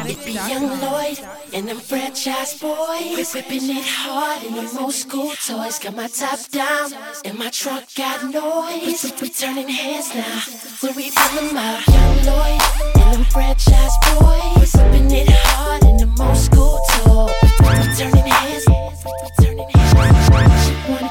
It be young Lloyd and them franchise boys, whipping it hard in them old school toys. Got my top down and my trunk got noise. We turning heads now when we pull them out. Young Lloyd and them franchise boys, whipping it hard in them old school toys. We turning heads, we turning heads. She wanna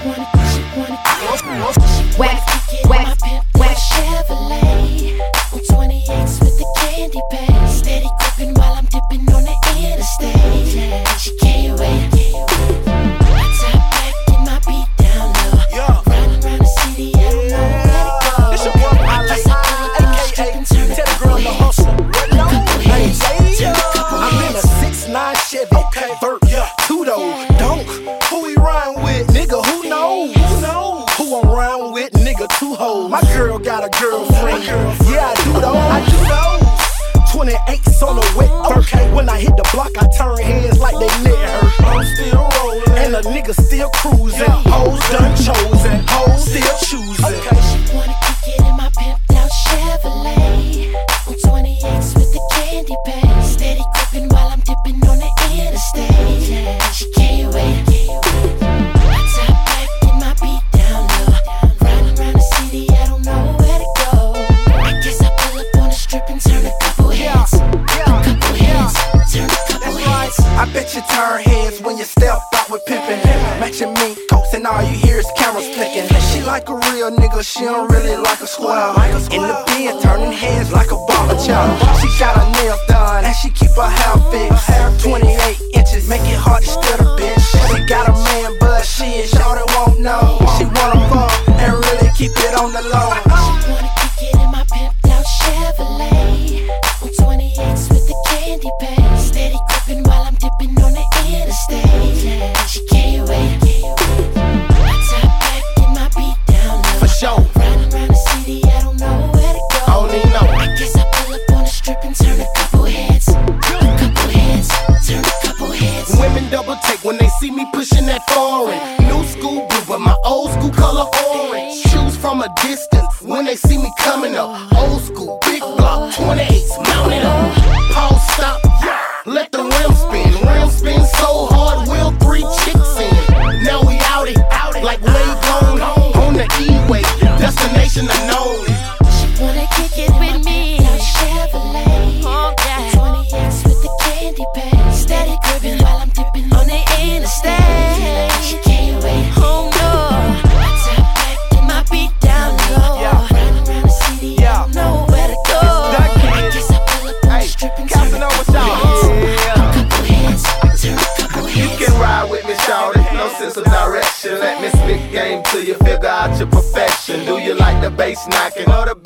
get in my pimp Chevrolet on 28s with the candy paint. Steady gripping while I'm dipping on the interstate. She can't wait. I top back in my beat down low. Riding around the city, I don't know where to go. It's your boy Alex, aka Teddy Girl the Hustle. I'm in a 6'9" Chevy, vert, two-door, donk. Who we rhyme with, nigga? Who knows? Who I'm rhyme with, nigga? Two hoes. My girl got a girlfriend. Yeah, I do those. 28s on the wet vert. When I hit the block, I turn heads like they neck hurt. I'm still rolling, and a nigga still cruising. Hoes done chosen, hoes still choosing. She wanna kick it in my pimped out Chevrolet on 28s with the candy paint. Steady gripping while I'm dipping on the interstate. She can't wait. I top back in my beat down low. Riding around the city, I don't know where to go. I guess I pull up on the strip and turn a couple heads. Turn a couple heads. I bet you turn heads when you step out with pimpin'. Matching mink coats and all you hear is cameras flicking. She like a real nigga, she don't really like a square. In the bin, turning heads like a barber child. She got her nails done and she keep her hair fixed. 28 inches, make it hard to steal the bitch. She got a man, but she ain't sure they won't know. She wanna fuck and really keep it on the low. She wanna kick it in my pimped out Chevrolet on 28s with the candy paint. Steady gripping while I'm dipping on the interstate. She can't wait. I top back in my beat down low. For sure. Riding around the city, I don't know where to go. I don't even know. I guess I pull up on the strip and turn a couple heads. Turn a couple heads. Women double take when they see me pushing that foreign. New school blue, but my old school color orange. Choose from a distance when they see me coming up. Old school, big block, 28s mounted up. Pause, stop, let the rim spin. Rim spin so hard, wheel 3 chicks in. Now we out it, like way gone on the E-way, destination unknown. She wanna kick it with me. Chevrolet, 28s with the candy paint. Steady gripping while I'm dipping on the interstate. She can't wait. Oh no, I top back in my beat down low. Riding around the city, I don't know where to go. I guess I pull up on the strip and turn a couple heads. Turn a couple heads. You can ride with me, shawty, no sense of direction. Let me spit game till you figure out your perfection. Do you like the bass knocking or the